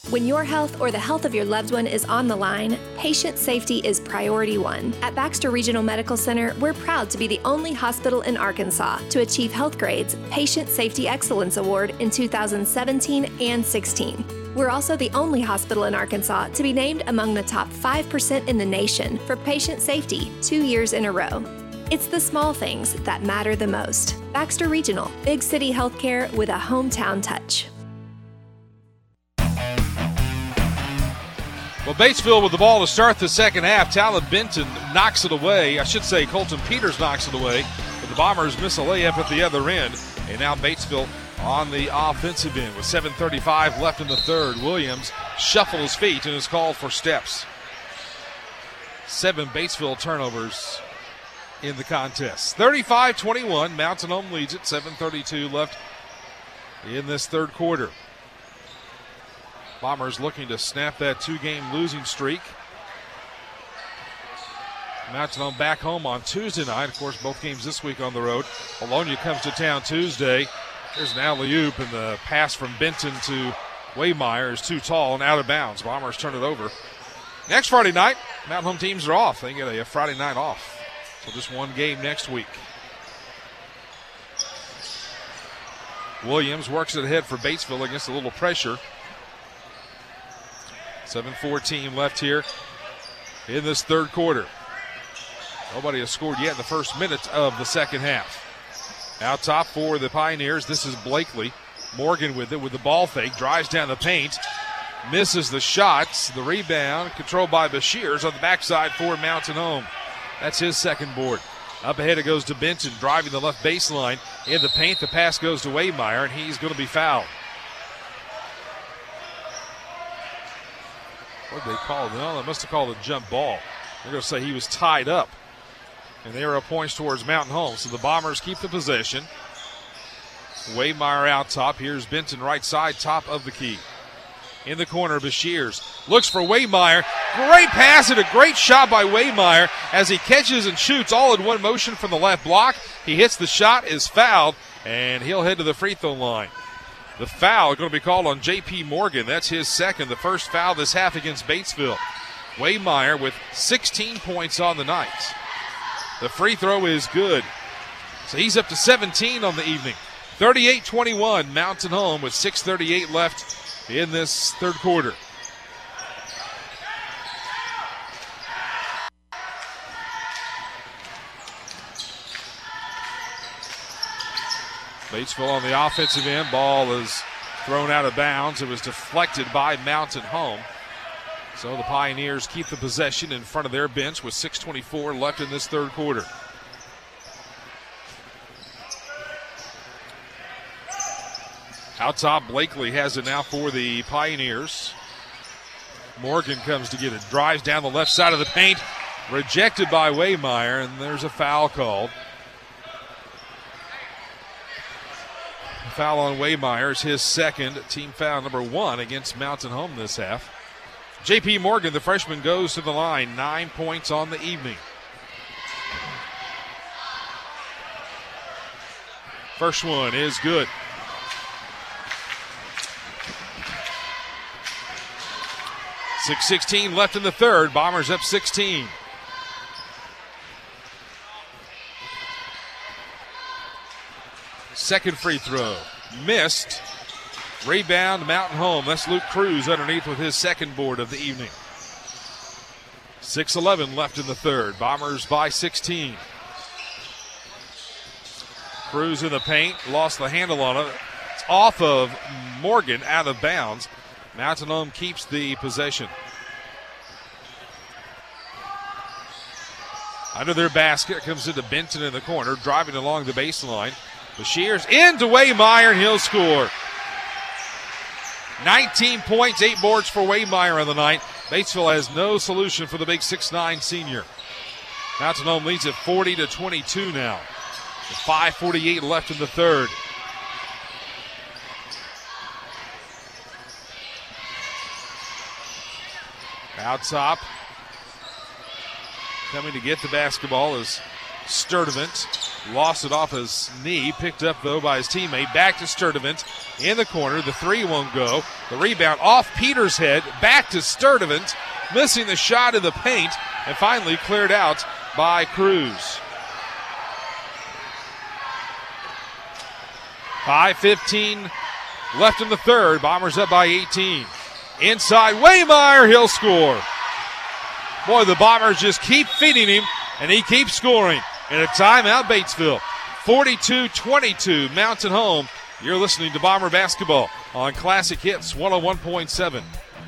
When your health or the health of your loved one is on the line, patient safety is priority one. At Baxter Regional Medical Center, we're proud to be the only hospital in Arkansas to achieve Health Grade's Patient Safety Excellence Award in 2017 and 16. We're also the only hospital in Arkansas to be named among the top 5% in the nation for patient safety 2 years in a row. It's the small things that matter the most. Baxter Regional, big city healthcare with a hometown touch. Well, Batesville with the ball to start the second half. Talon Benton knocks it away. I should say Colton Peters knocks it away. But the Bombers miss a layup at the other end. And now Batesville on the offensive end with 7:35 left in the third. Williams shuffled his feet and is called for steps. 7 Batesville turnovers in the contest. 35-21. Mountain Home leads it. 7:32 left in this third quarter. Bombers looking to snap that 2-game losing streak. Mountain Home back home on Tuesday night. Of course, both games this week on the road. Bologna comes to town Tuesday. There's an alley-oop, and the pass from Benton to Waymeyer is too tall and out of bounds. Bombers turn it over. Next Friday night, Mountain Home teams are off. They get a Friday night off. So just one game next week. Williams works it ahead for Batesville against a little pressure. 7:14 left here in this third quarter. Nobody has scored yet in the first minute of the second half. Out top for the Pioneers, this is Blakely. Morgan with it with the ball fake, drives down the paint, misses the shots. The rebound controlled by Bashirs on the backside for Mountain Home. That's his second board. Up ahead it goes to Benton, driving the left baseline in the paint. The pass goes to Waymeyer, and he's going to be fouled. What did they call it? No, they must have called a jump ball. They're going to say he was tied up. And they are points towards Mountain Home. So the Bombers keep the possession. Waymeyer out top. Here's Benton right side, top of the key. In the corner, Bashirs looks for Waymeyer. Great pass and a great shot by Waymeyer as he catches and shoots all in one motion from the left block. He hits the shot, is fouled, and he'll head to the free throw line. The foul going to be called on J.P. Morgan. That's his second, the first foul this half against Batesville. Waymeyer with 16 points on the night. The free throw is good. So he's up to 17 on the evening. 38-21, Mountain Home with 6:38 left in this third quarter. Batesville on the offensive end. Ball is thrown out of bounds. It was deflected by Mountain Home. So the Pioneers keep the possession in front of their bench with 6:24 left in this third quarter. Out top, Blakely has it now for the Pioneers. Morgan comes to get it. Drives down the left side of the paint. Rejected by Waymeyer, and there's a foul called. Foul on Waymeyer is his second, team foul number 1 against Mountain Home this half. J.P. Morgan, the freshman, goes to the line. 9 points on the evening. First one is good. .616 left in the third. Bombers up 16. Second free throw. Missed. Rebound, Mountain Home. That's Luke Cruz underneath with his second board of the evening. 6:11 left in the third. Bombers by 16. Cruz in the paint. Lost the handle on it. It's off of Morgan, out of bounds. Mountain Home keeps the possession. Under their basket comes into Benton in the corner, driving along the baseline. Bashirs into Waymeyer, and he'll score. 19 points, 8 boards for Waymeyer on the night. Batesville has no solution for the big 6'9 senior. Mountain Home leads at 40-22 now. 5:48 left in the third. Out top. Coming to get the basketball is Sturdivant. Lost it off his knee. Picked up, though, by his teammate. Back to Sturdivant in the corner. The three won't go. The rebound off Peters' head. Back to Sturdivant. Missing the shot in the paint. And finally cleared out by Cruz. 5:15 left in the third. Bombers up by 18. Inside, Waymeyer. He'll score. Boy, the Bombers just keep feeding him, and he keeps scoring. And a timeout, Batesville. 42-22, Mountain Home. You're listening to Bomber Basketball on Classic Hits 101.7.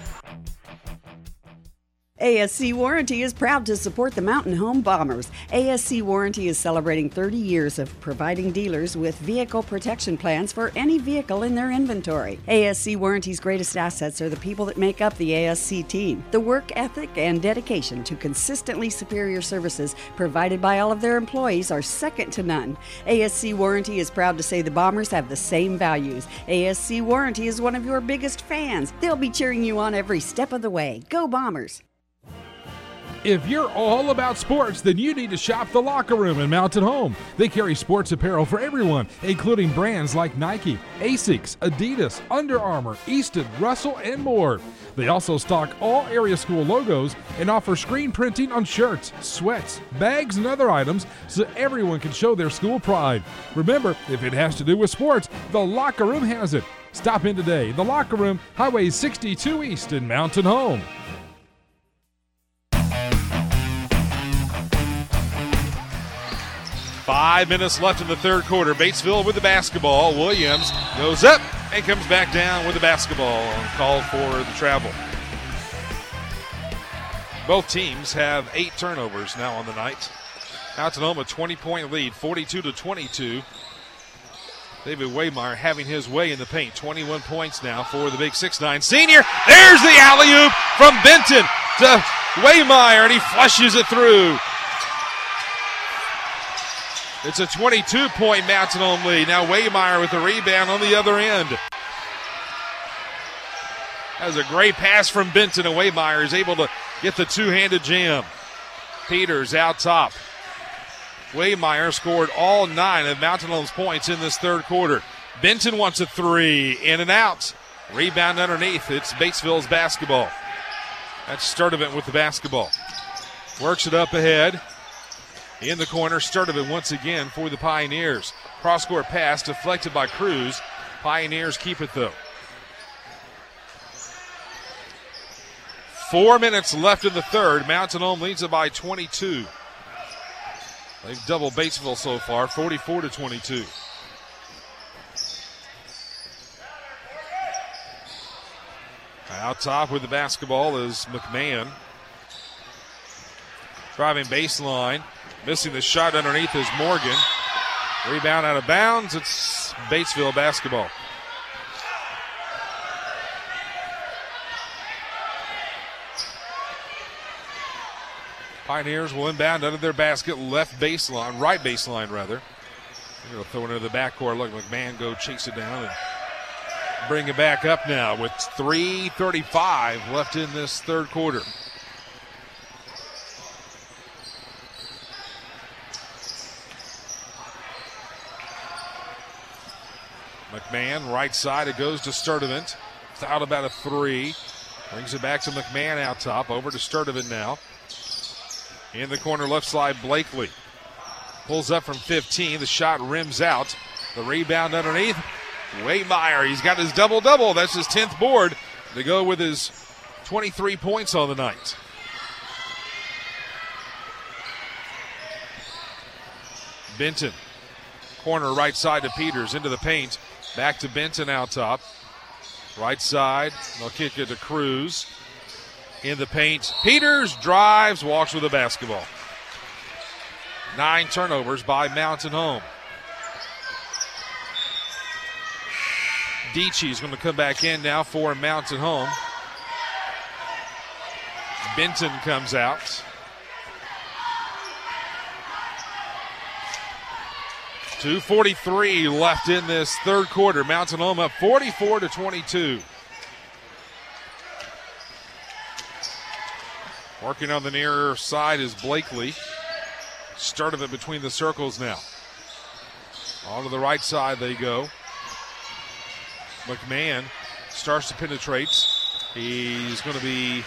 ASC Warranty is proud to support the Mountain Home Bombers. ASC Warranty is celebrating 30 years of providing dealers with vehicle protection plans for any vehicle in their inventory. ASC Warranty's greatest assets are the people that make up the ASC team. The work ethic and dedication to consistently superior services provided by all of their employees are second to none. ASC Warranty is proud to say the Bombers have the same values. ASC Warranty is one of your biggest fans. They'll be cheering you on every step of the way. Go Bombers! If you're all about sports, then you need to shop The Locker Room in Mountain Home. They carry sports apparel for everyone, including brands like Nike, Asics, Adidas, Under Armour, Easton, Russell, and more. They also stock all area school logos and offer screen printing on shirts, sweats, bags, and other items so everyone can show their school pride. Remember, if it has to do with sports, The Locker Room has it. Stop in today. The Locker Room, Highway 62 East in Mountain Home. 5 minutes left in the third quarter. Batesville with the basketball. Williams goes up and comes back down with the basketball and called for the travel. Both teams have 8 turnovers now on the night. Mountain Home a 20-point lead, 42-22. David Waymeyer having his way in the paint. 21 points now for the big 6'9" senior. There's the alley-oop from Benton to Waymeyer, and he flushes it through. It's a 22-point Mountain Home lead. Now Waymeyer with the rebound on the other end. That was a great pass from Benton, and Waymeyer is able to get the two-handed jam. Peters out top. Waymeyer scored all 9 of Mountain Home's points in this third quarter. Benton wants a three, in and out. Rebound underneath. It's Batesville's basketball. That's Sturdivant with the basketball. Works it up ahead. In the corner, Sturdivant once again for the Pioneers. Cross-court pass deflected by Cruz. Pioneers keep it, though. 4 minutes left in the third. Mountain Home leads it by 22. They've doubled Batesville so far, 44-22. Out top with the basketball is McMahon. Driving baseline. Missing the shot underneath is Morgan. Rebound out of bounds. It's Batesville basketball. Pioneers will inbound under their basket, right baseline rather. They're going to throw it into the backcourt. Look, McMahon go chase it down and bring it back up now with 3:35 left in this third quarter. McMahon, right side, it goes to Sturdivant. It's out about a three. Brings it back to McMahon out top. Over to Sturdivant now. In the corner, left side, Blakely. Pulls up from 15. The shot rims out. The rebound underneath. Waymeyer, he's got his double-double. That's his 10th board to go with his 23 points on the night. Benton. Corner right side to Peters into the paint. Back to Benton out top. Right side. They'll kick it to Cruz. In the paint. Peters drives, walks with the basketball. 9 turnovers by Mountain Home. Dietschy's going to come back in now for Mountain Home. Benton comes out. .243 left in this third quarter. Mountain Home up 44-22. Working on the near side is Blakely. Sturdivant between the circles now. On to the right side they go. McMahon starts to penetrate. He's going to be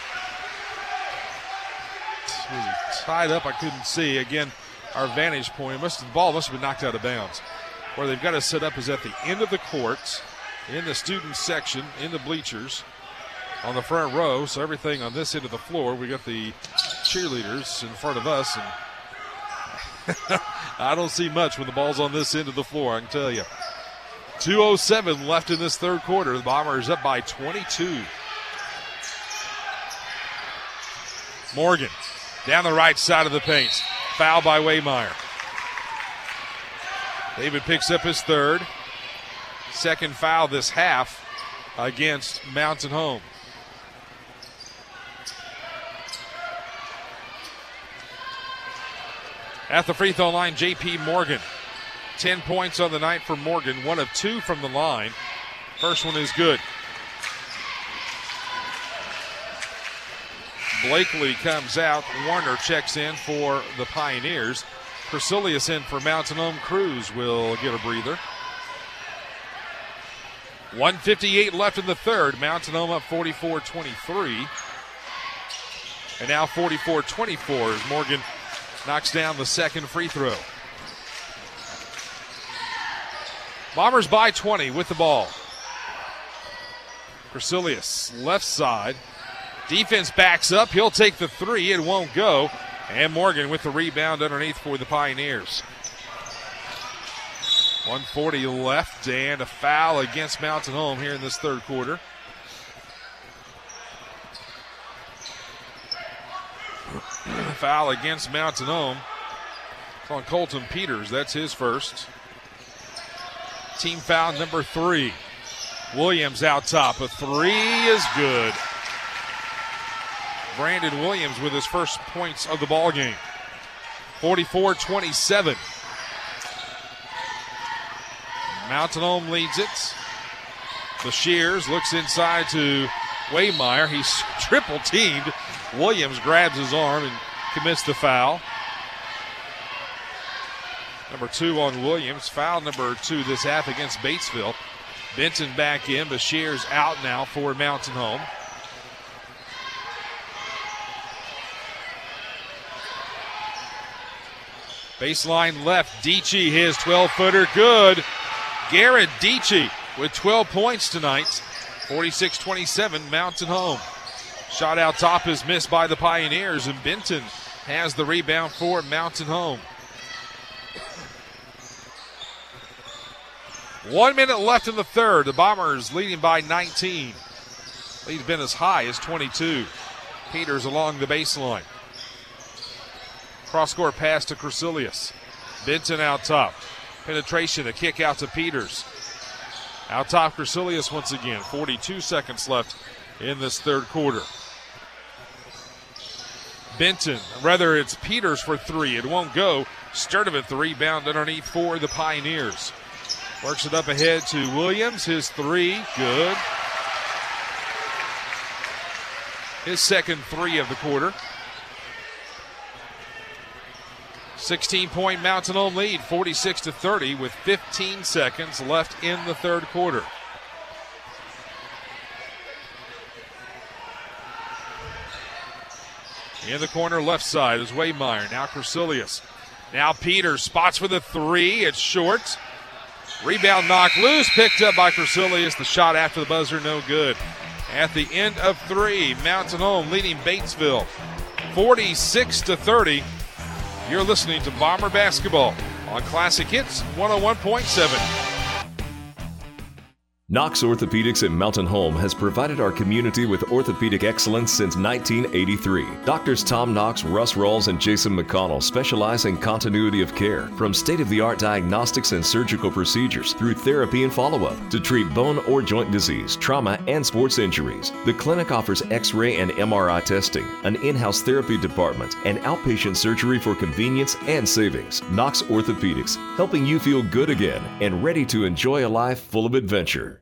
tied up. I couldn't see. Again, our vantage point. The ball must have been knocked out of bounds. Where they've got to set up is at the end of the court, in the student section, in the bleachers, on the front row. So everything on this end of the floor, we got the cheerleaders in front of us, and I don't see much when the ball's on this end of the floor, I can tell you. 2:07 left in this third quarter. The Bombers up by 22. Morgan down the right side of the paint. Foul by Waymeyer. David picks up his third. Second foul this half against Mountain Home. At the free throw line, J.P. Morgan. 10 points on the night for Morgan, 1 of 2 from the line. First one is good. Blakely comes out. Warner checks in for the Pioneers. Crecilius in for Mountain Home. Cruz will get a breather. 1:58 left in the third. Mountain Home up 44-23. And now 44-24 as Morgan knocks down the second free throw. Bombers by 20 with the ball. Crecilius, left side. Defense backs up. He'll take the three. It won't go. And Morgan with the rebound underneath for the Pioneers. 1:40 left, and a foul against Mountain Home here in this third quarter. Foul against Mountain Home. It's on Colton Peters. That's his first. Team foul number 3. Williams out top. A three is good. Brandon Williams with his first points of the ball game. 44-27. Mountain Home leads it. Bashirs looks inside to Waymeyer. He's triple teamed. Williams grabs his arm and commits the foul. Number 2 on Williams. Foul number 2 this half against Batesville. Benton back in. Bashirs out now for Mountain Home. Baseline left. Dietschy, his 12-footer, good. Garrett Dietschy with 12 points tonight. 46-27, Mountain Home. Shot out top is missed by the Pioneers, and Benton has the rebound for Mountain Home. 1 minute left in the third. The Bombers leading by 19. Lead's been as high as 22. Peters along the baseline. Cross-court pass to Crecilius. Benton out top. Penetration, a kick out to Peters. Out top, Crecilius once again. 42 seconds left in this third quarter. Benton, rather it's Peters for 3. It won't go. Sturdivant the rebound underneath for the Pioneers. Works it up ahead to Williams. His 3, good. His second 3 of the quarter. 16-point Mountain Home lead, 46-30 with 15 seconds left in the third quarter. In the corner left side is Waymeyer. Now Crecilius. Now Peters spots for the 3. It's short. Rebound knocked loose. Picked up by Crecilius. The shot after the buzzer, no good. At the end of 3, Mountain Home leading Batesville 46-30. You're listening to Bomber Basketball on Classic Hits 101.7. Knox Orthopedics in Mountain Home has provided our community with orthopedic excellence since 1983. Doctors Tom Knox, Russ Rawls, and Jason McConnell specialize in continuity of care, from state-of-the-art diagnostics and surgical procedures through therapy and follow-up to treat bone or joint disease, trauma, and sports injuries. The clinic offers X-ray and MRI testing, an in-house therapy department, and outpatient surgery for convenience and savings. Knox Orthopedics, helping you feel good again and ready to enjoy a life full of adventure.